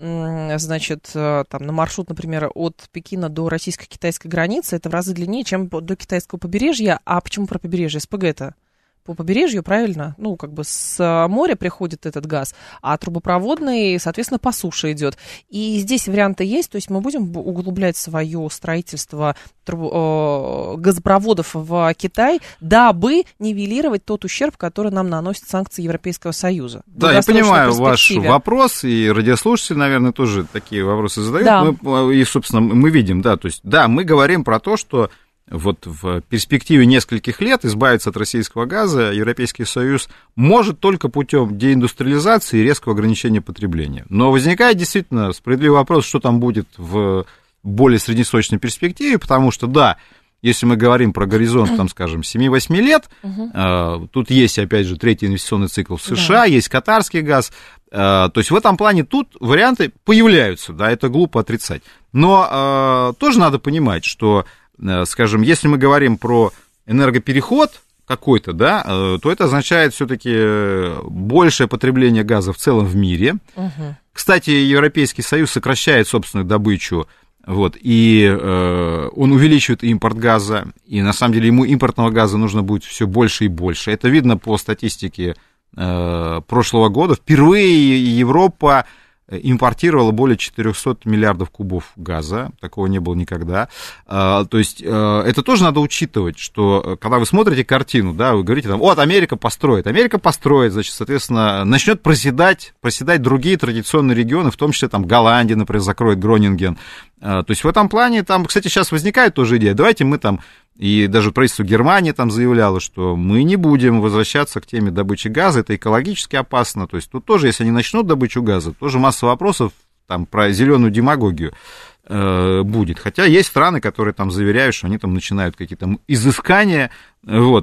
значит, там, на маршрут, например, от Пекина до российско-китайской границы, это в разы длиннее, чем до китайского побережья. А почему про побережье? СПГ-то по побережью, правильно? Ну, как бы с моря приходит этот газ, а трубопроводный, соответственно, по суше идет. И здесь варианты есть, то есть мы будем углублять свое строительство труб... э, газопроводов в Китай, дабы нивелировать тот ущерб, который нам наносят санкции Европейского Союза. Да, я понимаю ваш вопрос, и радиослушатели, наверное, тоже такие вопросы задают. Да. Мы, и, собственно, мы видим, да, то есть, да, мы говорим про то, что вот в перспективе нескольких лет избавиться от российского газа Европейский Союз может только путем деиндустриализации и резкого ограничения потребления. Но возникает действительно справедливый вопрос, что там будет в более среднесрочной перспективе, потому что, да, если мы говорим про горизонт, там, скажем, семь-восемь лет, uh-huh. э, тут есть, опять же, третий инвестиционный цикл в США, да. есть катарский газ, э, то есть в этом плане тут варианты появляются, да, это глупо отрицать. Но э, тоже надо понимать, что скажем, если мы говорим про энергопереход какой-то, да, то это означает все-таки большее потребление газа в целом в мире. Угу. Кстати, Европейский Союз сокращает собственную добычу, вот, и э, он увеличивает импорт газа, и на самом деле ему импортного газа нужно будет все больше и больше. Это видно по статистике э, прошлого года. Впервые Европа импортировала более четыреста миллиардов кубов газа, такого не было никогда. То есть это тоже надо учитывать, что когда вы смотрите картину, да, вы говорите, там, вот Америка построит, Америка построит, значит, соответственно, начнет проседать, проседать другие традиционные регионы, в том числе там Голландия, например, закроет Гронинген. То есть в этом плане, там, кстати, сейчас возникает тоже идея, давайте мы там, и даже правительство Германии там заявляло, что мы не будем возвращаться к теме добычи газа, это экологически опасно. То есть тут тоже, если они начнут добычу газа, тоже масса вопросов там про зеленую демагогию э, будет. Хотя есть страны, которые там заверяют, что они там начинают какие-то изыскания, вот,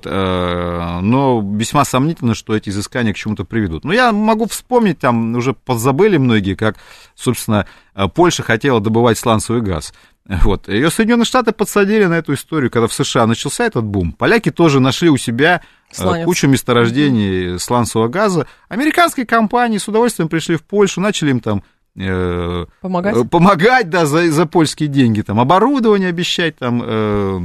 э, но весьма сомнительно, что эти изыскания к чему-то приведут. Но я могу вспомнить, там уже подзабыли многие, как, собственно, Польша хотела добывать сланцевый газ. Вот. Ее Соединенные Штаты подсадили на эту историю, когда в США начался этот бум. Поляки тоже нашли у себя Сланец. кучу месторождений mm-hmm. сланцевого газа. Американские компании с удовольствием пришли в Польшу, начали им там э, помогать, помогать да, за, за польские деньги, там, оборудование обещать, там, э,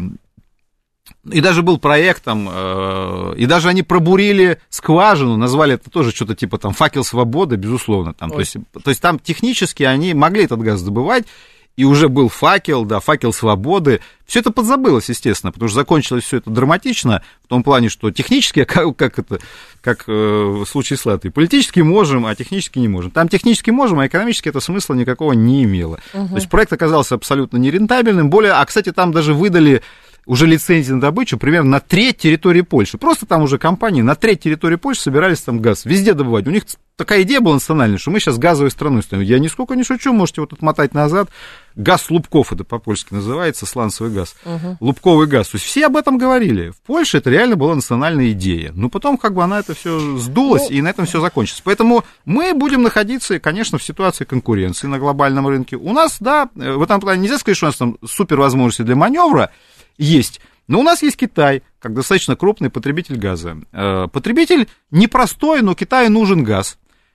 и даже был проект, там, э, и даже они пробурили скважину, назвали это тоже что-то типа там «Факел свободы», безусловно. Там, то, есть, то есть там технически они могли этот газ добывать, и уже был факел, да, факел свободы. Все это подзабылось, естественно, потому что закончилось все это драматично, в том плане, что технически, как, как это, как э, в случае с Латвией, политически можем, а технически не можем. Там технически можем, а экономически это смысла никакого не имело. Угу. То есть проект оказался абсолютно нерентабельным. Более, а, кстати, там даже выдали уже лицензии на добычу примерно на треть территории Польши. Просто там уже компании на треть территории Польши собирались там газ везде добывать. У них такая идея была национальная, что мы сейчас газовой страной станем. Я нисколько не шучу, можете вот отмотать назад. Газ Лубков, это по-польски называется, сланцевый газ. Uh-huh. Лубковый газ. То есть все об этом говорили. В Польше это реально была национальная идея. Но потом как бы она это все сдулась, uh-huh. и на этом все закончится. Поэтому мы будем находиться, конечно, в ситуации конкуренции на глобальном рынке. У нас, да, в этом плане нельзя сказать, что у нас там супер возможности для маневра есть. Но у нас есть Китай, как достаточно крупный потребитель газа. Потребитель непростой, но Китаю нужен газ.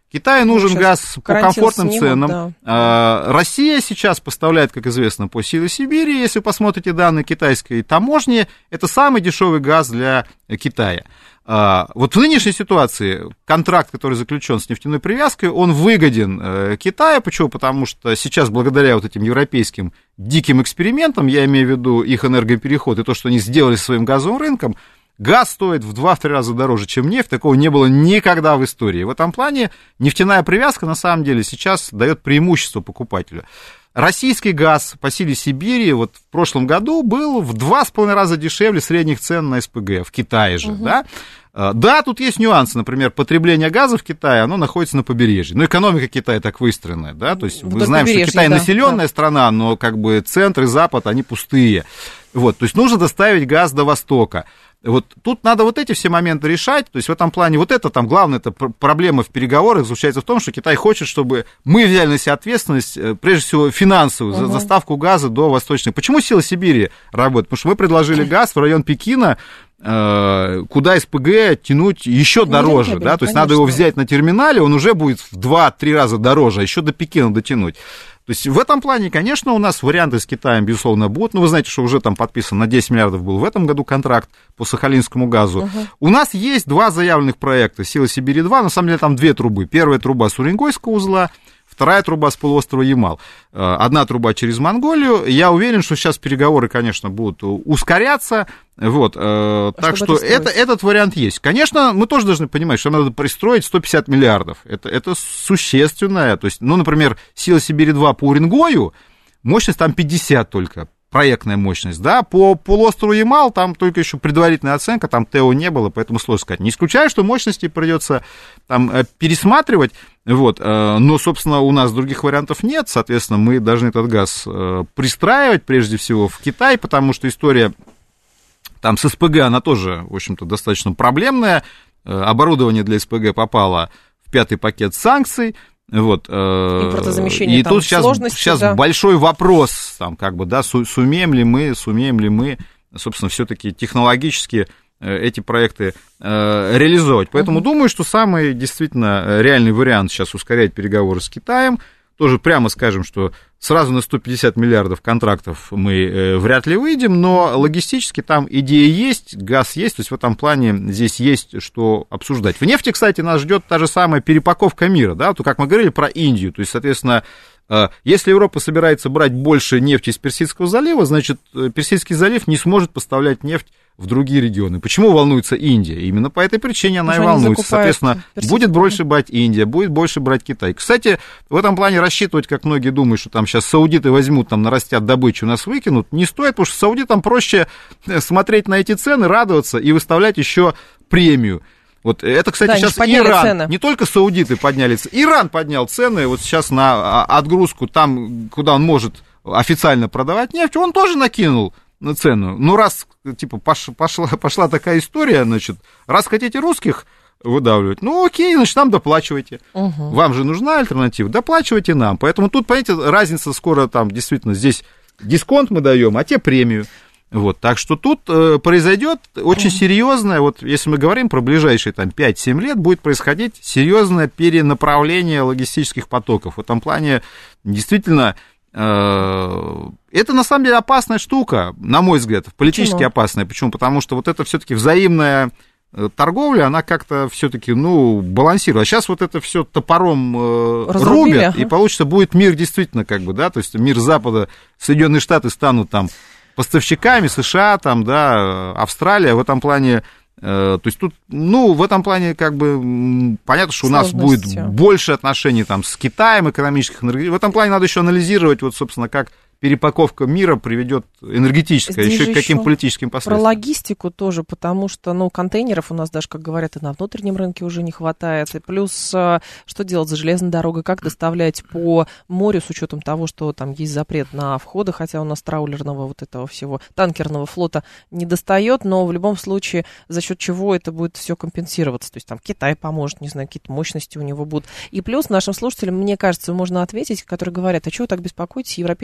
Китаю нужен ну, газ по комфортным снимут, ценам. Да. Россия сейчас поставляет, как известно, по силе Сибири. Если вы посмотрите данные китайской таможни, это самый дешевый газ для Китая. Вот в нынешней ситуации контракт, который заключен с нефтяной привязкой, он выгоден Китаю. Почему? Потому что сейчас, благодаря вот этим европейским диким экспериментам, я имею в виду их энергопереход и то, что они сделали со своим газовым рынком, газ стоит в два-три раза дороже, чем нефть. Такого не было никогда в истории. В этом плане нефтяная привязка, на самом деле, сейчас дает преимущество покупателю. Российский газ по силе Сибири вот в прошлом году был в два с половиной раза дешевле средних цен на СПГ, в Китае же, угу. да? Да, тут есть нюансы, например, потребление газа в Китае, оно находится на побережье. Но экономика Китая так выстроена, да, то есть мы знаем, что Китай да, населенная да. страна, но как бы центр и запад, они пустые. Вот, то есть нужно доставить газ до Востока. Вот тут надо вот эти все моменты решать, то есть в этом плане вот это там главная это проблема в переговорах заключается в том, что Китай хочет, чтобы мы взяли на себя ответственность, прежде всего финансовую, uh-huh. за доставку газа до Восточной. Почему сила Сибири работает? Потому что мы предложили газ в район Пекина, куда СПГ тянуть еще ну, дороже, да, то есть конечно. Надо его взять на терминале, он уже будет в два-три раза дороже, а еще до Пекина дотянуть. То есть в этом плане, конечно, у нас варианты с Китаем, безусловно, будут. Но вы знаете, что уже там подписан на десять миллиардов был в этом году контракт по сахалинскому газу. Uh-huh. У нас есть два заявленных проекта «Сила Сибири-два». На самом деле там две трубы. Первая труба с Уренгойского узла, вторая труба с полуострова Ямал. Одна труба через Монголию. Я уверен, что сейчас переговоры, конечно, будут ускоряться. Вот, а так что это, этот вариант есть. Конечно, мы тоже должны понимать, что надо пристроить сто пятьдесят миллиардов. Это, это существенное. То есть, ну, например, «Сила Сибири-два» по Уренгою, мощность там пятьдесят только, проектная мощность, да, по полуострову Ямал там только еще предварительная оценка, там ТЭО не было, поэтому сложно сказать. Не исключаю, что мощности придется там пересматривать, вот, но, собственно, у нас других вариантов нет, соответственно, мы должны этот газ пристраивать, прежде всего, в Китай, потому что история там с СПГ, она тоже, в общем-то, достаточно проблемная, оборудование для СПГ попало в пятый пакет санкций, вот, импортозамещение, и там тут сейчас, сейчас да. большой вопрос, там, как бы, да, сумеем ли мы, сумеем ли мы, собственно, все-таки технологически эти проекты реализовать. Поэтому uh-huh. думаю, что самый действительно реальный вариант сейчас ускорять переговоры с Китаем. Тоже прямо скажем, что сразу на сто пятьдесят миллиардов контрактов мы э, вряд ли выйдем, но логистически там идея есть, газ есть, то есть в этом плане здесь есть что обсуждать. В нефти, кстати, нас ждет та же самая перепаковка мира, да, то, как мы говорили про Индию, то есть, соответственно, э, если Европа собирается брать больше нефти из Персидского залива, значит, Персидский залив не сможет поставлять нефть в другие регионы. Почему волнуется Индия? Именно по этой причине она и волнуется. Соответственно, будет больше брать Индия, будет больше брать Китай. Кстати, в этом плане рассчитывать, как многие думают, что там сейчас саудиты возьмут, там нарастят добычу, нас выкинут, не стоит, потому что саудитам проще смотреть на эти цены, радоваться и выставлять еще премию. Вот это, кстати, да, сейчас Иран, цены. Не только саудиты подняли цены, Иран поднял цены, вот сейчас на отгрузку там, куда он может официально продавать нефть, он тоже накинул на цену. Ну, раз, типа, пош, пошла, пошла такая история, значит, раз хотите русских выдавливать, ну, окей, значит, нам доплачивайте. Угу. Вам же нужна альтернатива, доплачивайте нам. Поэтому тут, понимаете, разница скоро там, действительно, здесь дисконт мы даем, а те премию. Вот, так что тут э, произойдет очень серьезное, вот если мы говорим про ближайшие там пять-семь лет, будет происходить серьезное перенаправление логистических потоков. В этом плане действительно это, на самом деле, опасная штука, на мой взгляд, политически Почему? опасная. Почему? Потому что вот это все-таки взаимная торговля, она как-то все-таки, ну, балансирует. А сейчас вот это все топором Разрубили, рубят, ага. и получится будет мир действительно, как бы, да, то есть мир Запада, Соединенные Штаты станут там поставщиками, США, там, да, Австралия в этом плане. То есть тут, ну, в этом плане, как бы, понятно, что у нас будет больше отношений там с Китаем, экономических, энергетических. В этом плане надо еще анализировать, вот, собственно, как перепаковка мира приведет энергетическая, еще и к каким политическим последствиям. Про логистику тоже, потому что, ну, контейнеров у нас даже, как говорят, и на внутреннем рынке уже не хватает. И плюс, что делать за железной дорогой, как доставлять по морю, с учетом того, что там есть запрет на входы, хотя у нас траулерного вот этого всего танкерного флота не достает, но в любом случае за счет чего это будет все компенсироваться. То есть там Китай поможет, не знаю, какие-то мощности у него будут. И плюс нашим слушателям, мне кажется, можно ответить, которые говорят, а чего вы так беспокоитесь, европейцы, если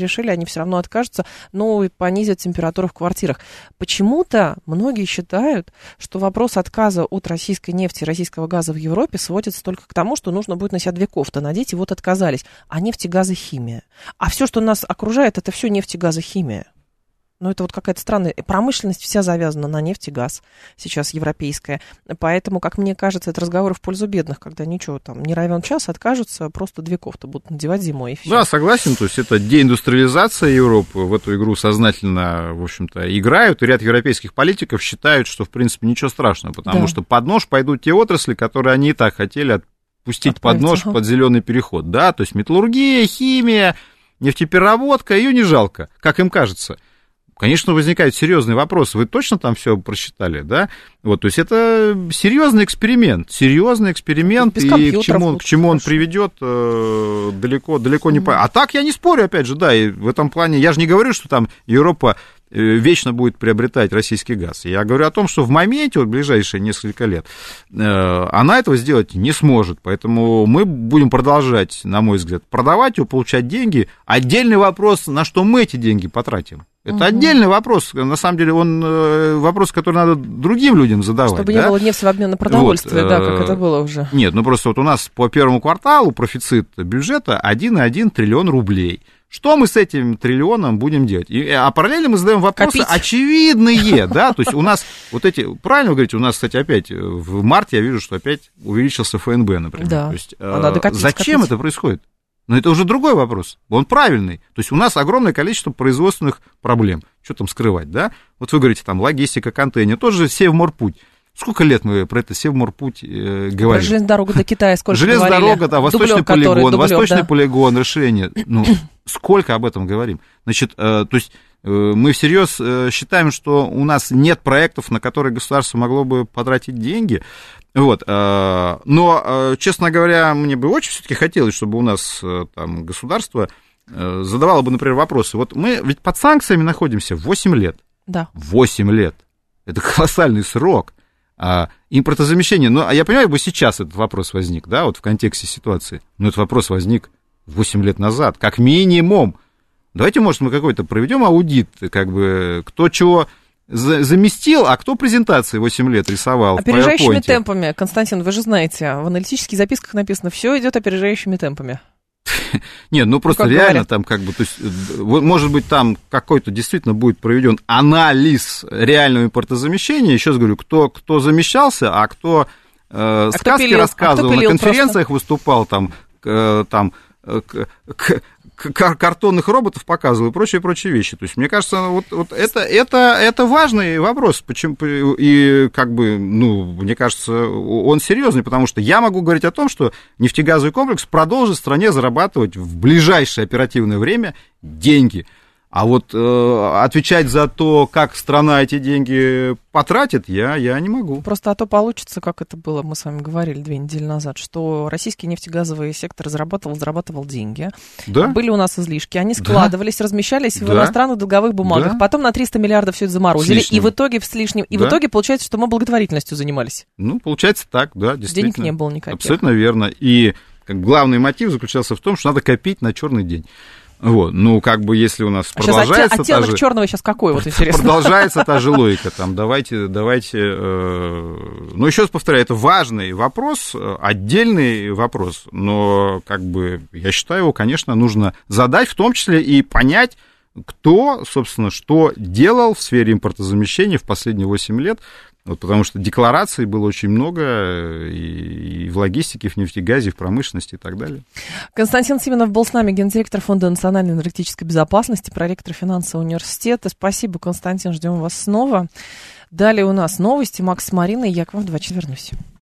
решили, они все равно откажутся, но и понизят температуру в квартирах. Почему-то многие считают, что вопрос отказа от российской нефти и российского газа в Европе сводится только к тому, что нужно будет на себя две кофты надеть, и вот отказались. А нефть и газ и химия. А все, что нас окружает, это все нефть и газ и химия. Ну, это вот какая-то странная... Промышленность вся завязана на нефть и газ сейчас европейская. Поэтому, как мне кажется, это разговор в пользу бедных, когда ничего там, не равен час, откажутся, просто две кофты будут надевать зимой, и все. Да, согласен, то есть это деиндустриализация Европы, в эту игру сознательно, в общем-то, играют, и ряд европейских политиков считают, что, в принципе, ничего страшного, потому да. что под нож пойдут те отрасли, которые они и так хотели отпустить под нож, ага. под зеленый переход, да, то есть металлургия, химия, нефтепереработка, ее не жалко, как им кажется. Конечно, возникает серьезный вопрос. Вы точно там все просчитали, да? Вот, то есть это серьезный эксперимент, серьезный эксперимент, и к чему, к чему он приведет, э, далеко, далеко не mm-hmm. по. А так я не спорю, опять же, да, и в этом плане я же не говорю, что там Европа вечно будет приобретать российский газ. Я говорю о том, что в моменте, вот в ближайшие несколько лет, она этого сделать не сможет. Поэтому мы будем продолжать, на мой взгляд, продавать его, получать деньги. Отдельный вопрос, на что мы эти деньги потратим. Это угу. отдельный вопрос. На самом деле, он вопрос, который надо другим людям задавать. Чтобы да? не было нефти в обмен на продовольствие, вот, да, как это было уже. Нет, ну просто вот у нас по первому кварталу профицит бюджета один целых один триллион рублей. Что мы с этим триллионом будем делать? И, а параллельно мы задаем вопросы Копить. очевидные, да, то есть у нас вот эти, правильно вы говорите, у нас, кстати, опять в марте я вижу, что опять увеличился эф эн бэ, например. Да. То есть, а надо копить, зачем копить. это происходит? Но это уже другой вопрос, он правильный. То есть у нас огромное количество производственных проблем, что там скрывать, да? Вот вы говорите, там, логистика, контейнер, тот же Севморпуть. Сколько лет мы про это Севморпуть э, говорили? Железная дорога до Китая сколько Железная говорили? дорога, да, восточный дублёр, полигон, который, дублёр, восточный да. полигон, решение. Ну, сколько об этом говорим? Значит, э, то есть э, мы всерьез э, считаем, что у нас нет проектов, на которые государство могло бы потратить деньги. Вот, э, но, э, честно говоря, мне бы очень все-таки хотелось, чтобы у нас э, там государство э, задавало бы, например, вопросы. Вот мы ведь под санкциями находимся восемь лет. Да. восемь лет. Это колоссальный срок. А, импортозамещение, ну, а я понимаю, бы сейчас этот вопрос возник, да, вот в контексте ситуации, но этот вопрос возник восемь лет назад, как минимум. Давайте, может, мы какой-то проведем аудит, как бы, кто чего за- заместил, а кто презентации восемь лет рисовал. Опережающими темпами, Константин, вы же знаете, в аналитических записках написано, все идет опережающими темпами. Нет, ну просто ну, реально говорят. Там как бы, то есть, может быть, там какой-то действительно будет проведен анализ реального импортозамещения. Еще раз говорю, кто, кто замещался, а кто э, а сказки кто рассказывал, а кто на конференциях просто. Выступал, там, э, там к, к, к, картонных роботов показывал и прочие, прочие вещи. То есть, мне кажется, вот, вот это, это, это важный вопрос. Почему, и как бы, ну, мне кажется, он серьезный, потому что я могу говорить о том, что нефтегазовый комплекс продолжит в стране зарабатывать в ближайшее оперативное время деньги. А вот э, отвечать за то, как страна эти деньги потратит, я, я не могу. Просто а то получится, как это было, мы с вами говорили две недели назад, что российский нефтегазовый сектор зарабатывал, зарабатывал деньги. Да? Были у нас излишки, они складывались, да. размещались в да. иностранных долговых бумагах, да. потом на триста миллиардов все это заморозили, и в итоге с лишним, и да. в итоге получается, что мы благотворительностью занимались. Ну, получается так, да, действительно. Денег не было никаких. Абсолютно верно. И как, главный мотив заключался в том, что надо копить на черный день. Вот, ну, как бы, если у нас а продолжается... Сейчас оттенок же, черного сейчас какой, вот интересно? Продолжается та же логика, там, давайте, давайте... Э, ну, еще раз повторяю, это важный вопрос, отдельный вопрос, но, как бы, я считаю, его, конечно, нужно задать, в том числе и понять, кто, собственно, что делал в сфере импортозамещения в последние восемь лет, вот, потому что деклараций было очень много и, и в логистике, и в нефтегазе, и в промышленности и так далее. Константин Сименов был с нами, гендиректор Фонда национальной энергетической безопасности, проректор финансового университета. Спасибо, Константин, ждем вас снова. Далее у нас новости. Макс с Мариной, я к вам в два часа вернусь.